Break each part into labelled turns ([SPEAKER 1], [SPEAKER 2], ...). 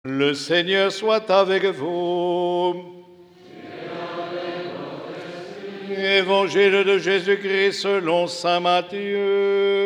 [SPEAKER 1] Le Seigneur soit avec vous. Évangile de Jésus-Christ selon saint Matthieu.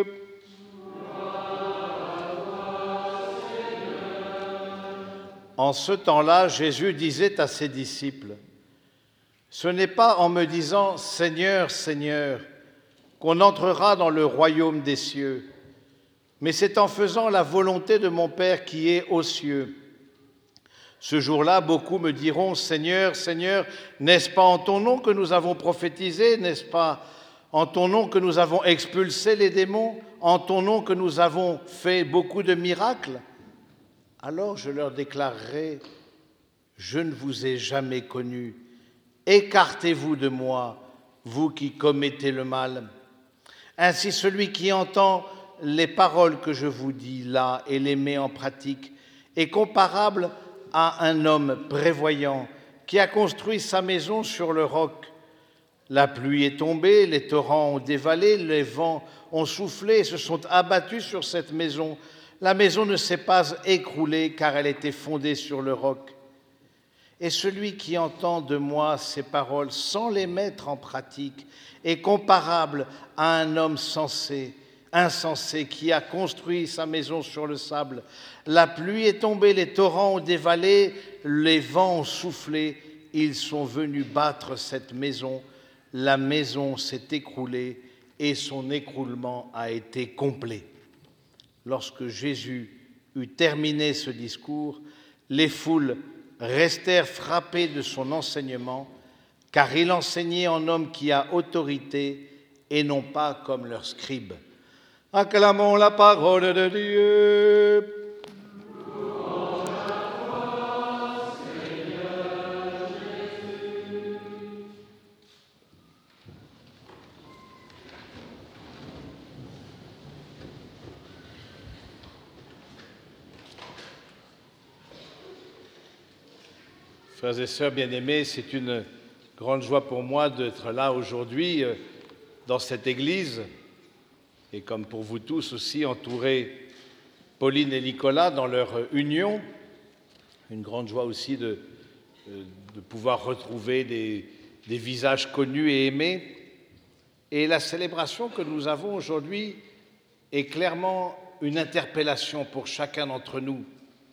[SPEAKER 1] En ce temps-là, Jésus disait à ses disciples, « Ce n'est pas en me disant « Seigneur, Seigneur » qu'on entrera dans le royaume des cieux, mais c'est en faisant la volonté de mon Père qui est aux cieux. Ce jour-là, beaucoup me diront, « Seigneur, Seigneur, n'est-ce pas en ton nom que nous avons prophétisé? N'est-ce pas en ton nom que nous avons expulsé les démons? En ton nom que nous avons fait beaucoup de miracles ?» Alors je leur déclarerai, « Je ne vous ai jamais connus. Écartez-vous de moi, vous qui commettez le mal. » Ainsi, celui qui entend les paroles que je vous dis là et les met en pratique est comparable à un homme prévoyant qui a construit sa maison sur le roc. La pluie est tombée, les torrents ont dévalé, les vents ont soufflé et se sont abattus sur cette maison. La maison ne s'est pas écroulée car elle était fondée sur le roc. Et celui qui entend de moi ces paroles sans les mettre en pratique est comparable à un homme insensé qui a construit sa maison sur le sable. La pluie est tombée, les torrents ont dévalé, les vents ont soufflé, ils sont venus battre cette maison. La maison s'est écroulée et son écroulement a été complet. Lorsque Jésus eut terminé ce discours, les foules restèrent frappés de son enseignement, car il enseignait en homme qui a autorité et non pas comme leurs scribes. Acclamons la parole de Dieu. Frères et sœurs bien-aimés, c'est une grande joie pour moi d'être là aujourd'hui dans cette église et comme pour vous tous aussi entourer Pauline et Nicolas dans leur union. Une grande joie aussi de pouvoir retrouver des visages connus et aimés. Et la célébration que nous avons aujourd'hui est clairement une interpellation pour chacun d'entre nous.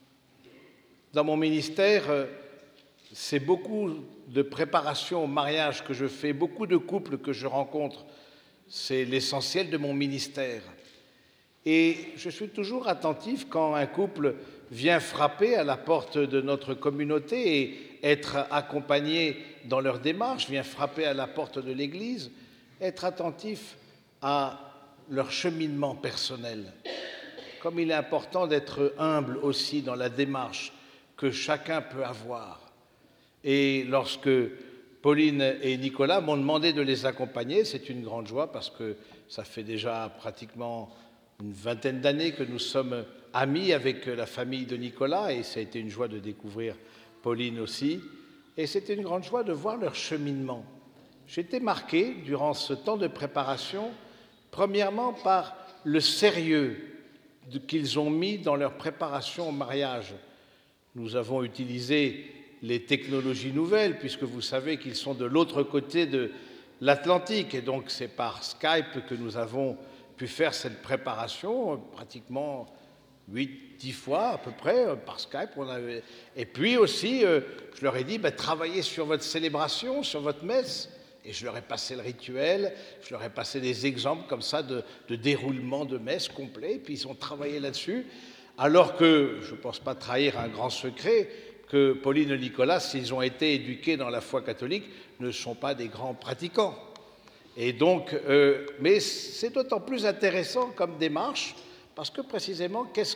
[SPEAKER 1] Dans mon ministère, c'est beaucoup de préparation au mariage que je fais, beaucoup de couples que je rencontre. C'est l'essentiel de mon ministère. Et je suis toujours attentif quand un couple vient frapper à la porte de notre communauté et être accompagné dans leur démarche, vient frapper à la porte de l'Église, être attentif à leur cheminement personnel. Comme il est important d'être humble aussi dans la démarche que chacun peut avoir. Et lorsque Pauline et Nicolas m'ont demandé de les accompagner, c'est une grande joie parce que ça fait déjà pratiquement une vingtaine d'années que nous sommes amis avec la famille de Nicolas et ça a été une joie de découvrir Pauline aussi. Et c'était une grande joie de voir leur cheminement. J'ai été marqué durant ce temps de préparation, premièrement par le sérieux qu'ils ont mis dans leur préparation au mariage. Nous avons utilisé les technologies nouvelles, puisque vous savez qu'ils sont de l'autre côté de l'Atlantique. Et donc, c'est par Skype que nous avons pu faire cette préparation, pratiquement 8-10 fois à peu près, par Skype. Et puis aussi, je leur ai dit, travaillez sur votre célébration, sur votre messe. Et je leur ai passé le rituel, je leur ai passé des exemples comme ça de déroulement de messe complet. Et puis, ils ont travaillé là-dessus. Alors que, je ne pense pas trahir un grand secret, que Pauline et Nicolas, s'ils ont été éduqués dans la foi catholique, ne sont pas des grands pratiquants. Et donc, mais c'est d'autant plus intéressant comme démarche, parce que précisément, qu'est-ce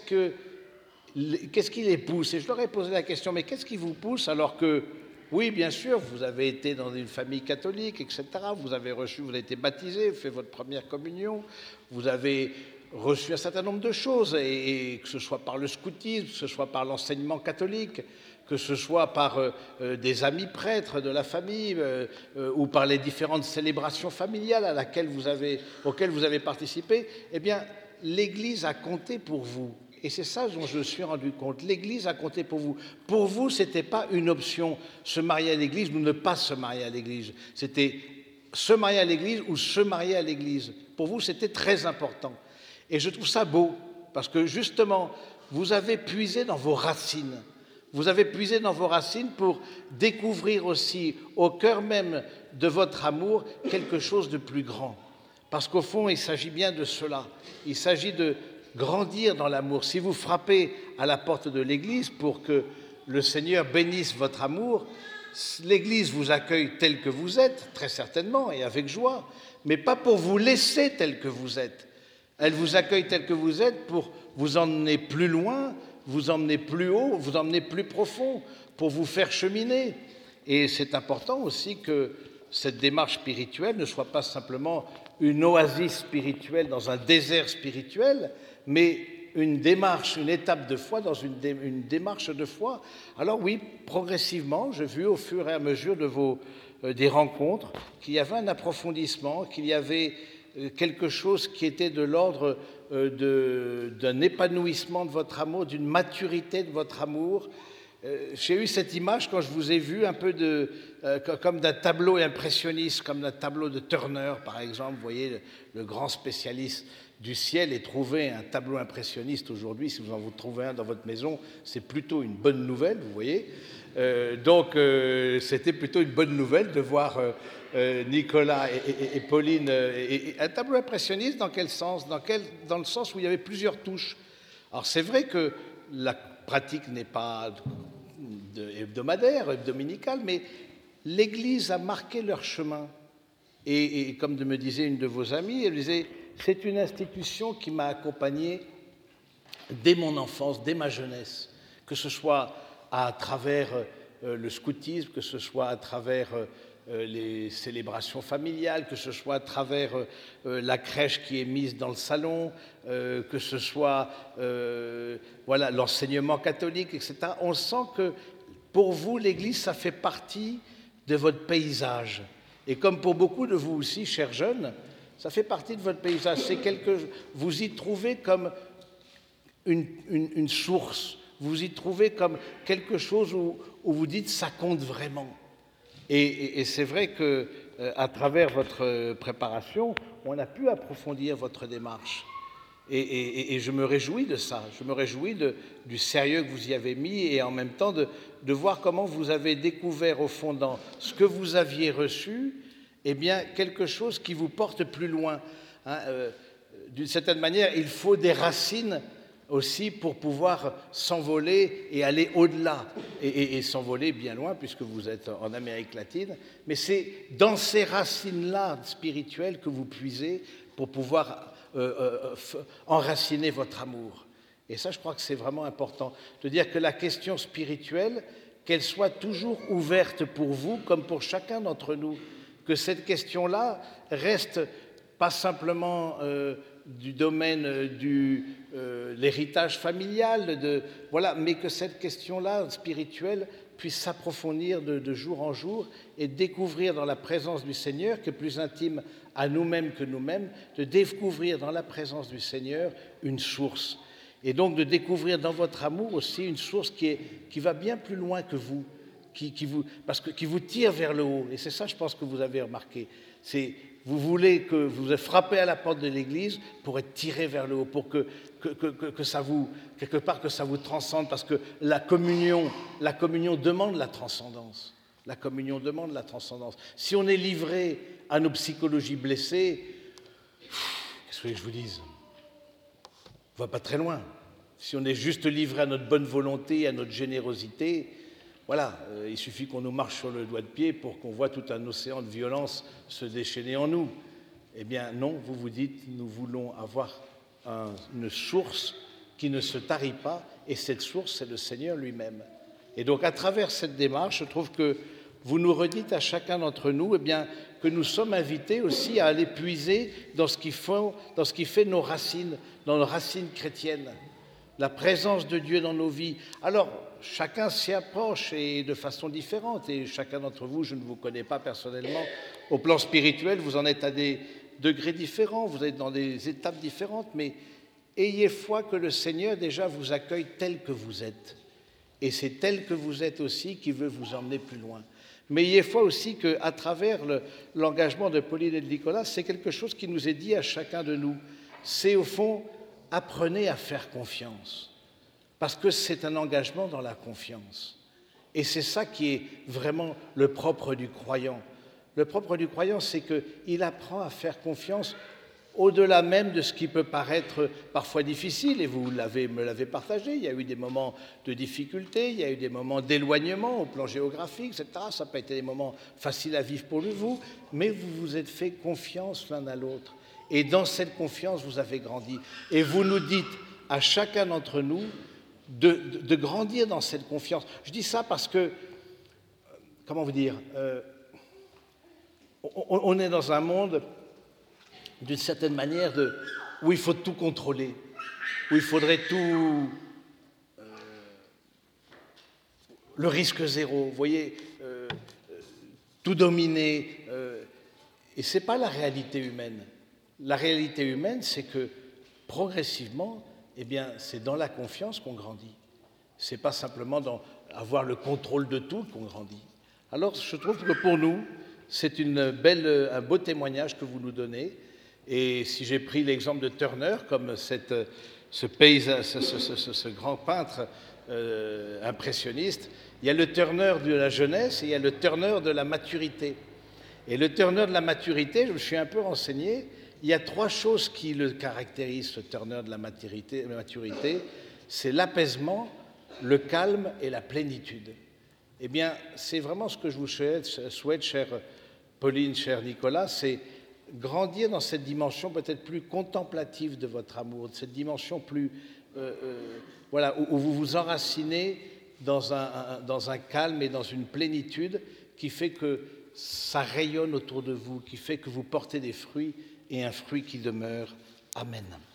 [SPEAKER 1] qui les pousse? Et je leur ai posé la question, mais qu'est-ce qui vous pousse alors que, oui, bien sûr, vous avez été dans une famille catholique, etc., vous avez été baptisé, fait votre première communion, vous avez reçu un certain nombre de choses, et que ce soit par le scoutisme, que ce soit par l'enseignement catholique, que ce soit par des amis prêtres de la famille ou par les différentes célébrations familiales auxquelles vous avez participé, eh bien, l'Église a compté pour vous. Et c'est ça dont je me suis rendu compte. L'Église a compté pour vous. Pour vous, ce n'était pas une option, se marier à l'Église ou ne pas se marier à l'Église. C'était se marier à l'Église ou se marier à l'Église. Pour vous, c'était très important. Et je trouve ça beau, parce que justement, vous avez puisé dans vos racines. Vous avez puisé dans vos racines pour découvrir aussi, au cœur même de votre amour, quelque chose de plus grand. Parce qu'au fond, il s'agit bien de cela. Il s'agit de grandir dans l'amour. Si vous frappez à la porte de l'Église pour que le Seigneur bénisse votre amour, l'Église vous accueille tel que vous êtes, très certainement, et avec joie, mais pas pour vous laisser tel que vous êtes. Elle vous accueille tel que vous êtes pour vous emmener plus loin, vous emmener plus haut, vous emmener plus profond, pour vous faire cheminer. Et c'est important aussi que cette démarche spirituelle ne soit pas simplement une oasis spirituelle dans un désert spirituel, mais une démarche, une étape de foi dans une démarche de foi. Alors oui, progressivement, j'ai vu au fur et à mesure de des rencontres qu'il y avait un approfondissement, qu'il y avait quelque chose qui était de l'ordre d'un épanouissement de votre amour, d'une maturité de votre amour. J'ai eu cette image quand je vous ai vu un peu comme d'un tableau impressionniste, comme d'un tableau de Turner, par exemple. Vous voyez, le grand spécialiste du ciel, et trouver un tableau impressionniste aujourd'hui, si vous en trouvez un dans votre maison, c'est plutôt une bonne nouvelle, vous voyez. Donc, c'était plutôt une bonne nouvelle de voir Nicolas et Pauline. Et un tableau impressionniste, dans quel sens? Dans le sens où il y avait plusieurs touches. Alors, c'est vrai que la pratique n'est pas hebdomadaire, dominicale, mais l'Église a marqué leur chemin. Et comme me disait une de vos amies, elle disait, c'est une institution qui m'a accompagné dès mon enfance, dès ma jeunesse, que ce soit à travers le scoutisme, que ce soit à travers les célébrations familiales, que ce soit à travers la crèche qui est mise dans le salon, que ce soit voilà, l'enseignement catholique, etc. On sent que pour vous, l'Église, ça fait partie de votre paysage. Et comme pour beaucoup de vous aussi, chers jeunes, ça fait partie de votre paysage. Vous y trouvez comme une source, vous y trouvez comme quelque chose où vous dites ça compte vraiment. Et c'est vrai qu'à travers votre préparation, on a pu approfondir votre démarche. Et je me réjouis de ça, je me réjouis du sérieux que vous y avez mis et en même temps de voir comment vous avez découvert au fond dans ce que vous aviez reçu, eh bien, quelque chose qui vous porte plus loin. D'une certaine manière, il faut des racines aussi pour pouvoir s'envoler et aller au-delà, et s'envoler bien loin puisque vous êtes en Amérique latine. Mais c'est dans ces racines-là spirituelles que vous puisez pour pouvoir enraciner votre amour. Et ça, je crois que c'est vraiment important, de dire que la question spirituelle, qu'elle soit toujours ouverte pour vous comme pour chacun d'entre nous, que cette question-là reste pas simplement du domaine de l'héritage familial, voilà, mais que cette question-là spirituelle puisse s'approfondir de jour en jour et découvrir dans la présence du Seigneur, qui est plus intime à nous-mêmes que nous-mêmes, de découvrir dans la présence du Seigneur une source. Et donc de découvrir dans votre amour aussi une source qui va bien plus loin que vous, qui vous tire vers le haut. Et c'est ça, je pense, que vous avez remarqué. Vous voulez que vous frappez à la porte de l'Église pour être tiré vers le haut, pour que ça vous, quelque part, que ça vous transcende, parce que la communion demande la transcendance. La communion demande la transcendance. Si on est livré à nos psychologies blessées, qu'est-ce que je vous dise? On ne va pas très loin. Si on est juste livré à notre bonne volonté, à notre générosité, voilà, il suffit qu'on nous marche sur le doigt de pied pour qu'on voit tout un océan de violence se déchaîner en nous. Eh bien non, vous vous dites, nous voulons avoir une source qui ne se tarit pas, et cette source, c'est le Seigneur lui-même. Et donc, à travers cette démarche, je trouve que vous nous redites à chacun d'entre nous, eh bien, que nous sommes invités aussi à aller puiser dans ce qui fait nos racines, dans nos racines chrétiennes, la présence de Dieu dans nos vies. Alors, chacun s'y approche et de façon différente, et chacun d'entre vous, je ne vous connais pas personnellement, au plan spirituel, vous en êtes à des degrés différents, vous êtes dans des étapes différentes, mais ayez foi que le Seigneur déjà vous accueille tel que vous êtes. Et c'est tel que vous êtes aussi qui veut vous emmener plus loin. Mais ayez foi aussi qu'à travers l'engagement de Pauline et de Nicolas, c'est quelque chose qui nous est dit à chacun de nous. C'est au fond, apprenez à faire confiance. Parce que c'est un engagement dans la confiance. Et c'est ça qui est vraiment le propre du croyant. Le propre du croyant, c'est qu'il apprend à faire confiance au-delà même de ce qui peut paraître parfois difficile, et vous me l'avez partagé, il y a eu des moments de difficulté, il y a eu des moments d'éloignement au plan géographique, etc. Ça n'a pas été des moments faciles à vivre pour vous, mais vous vous êtes fait confiance l'un à l'autre. Et dans cette confiance, vous avez grandi. Et vous nous dites à chacun d'entre nous de grandir dans cette confiance. Je dis ça parce que, comment vous dire, on est dans un monde d'une certaine manière où il faut tout contrôler, où il faudrait tout... le risque zéro, vous voyez, tout dominer. Et ce n'est pas la réalité humaine. La réalité humaine, c'est que progressivement, eh bien, c'est dans la confiance qu'on grandit. Ce n'est pas simplement dans avoir le contrôle de tout qu'on grandit. Alors, je trouve que pour nous, c'est un beau témoignage que vous nous donnez. Et si j'ai pris l'exemple de Turner comme ce grand peintre impressionniste, il y a le Turner de la jeunesse et il y a le Turner de la maturité. Et le Turner de la maturité, je me suis un peu renseigné, il y a 3 choses qui le caractérisent, ce Turner de la maturité. C'est l'apaisement, le calme et la plénitude. Eh bien, c'est vraiment ce que je vous souhaite, chère Pauline, cher Nicolas, c'est grandir dans cette dimension peut-être plus contemplative de votre amour, cette dimension plus, voilà, où vous vous enracinez dans un calme et dans une plénitude qui fait que ça rayonne autour de vous, qui fait que vous portez des fruits et un fruit qui demeure. Amen.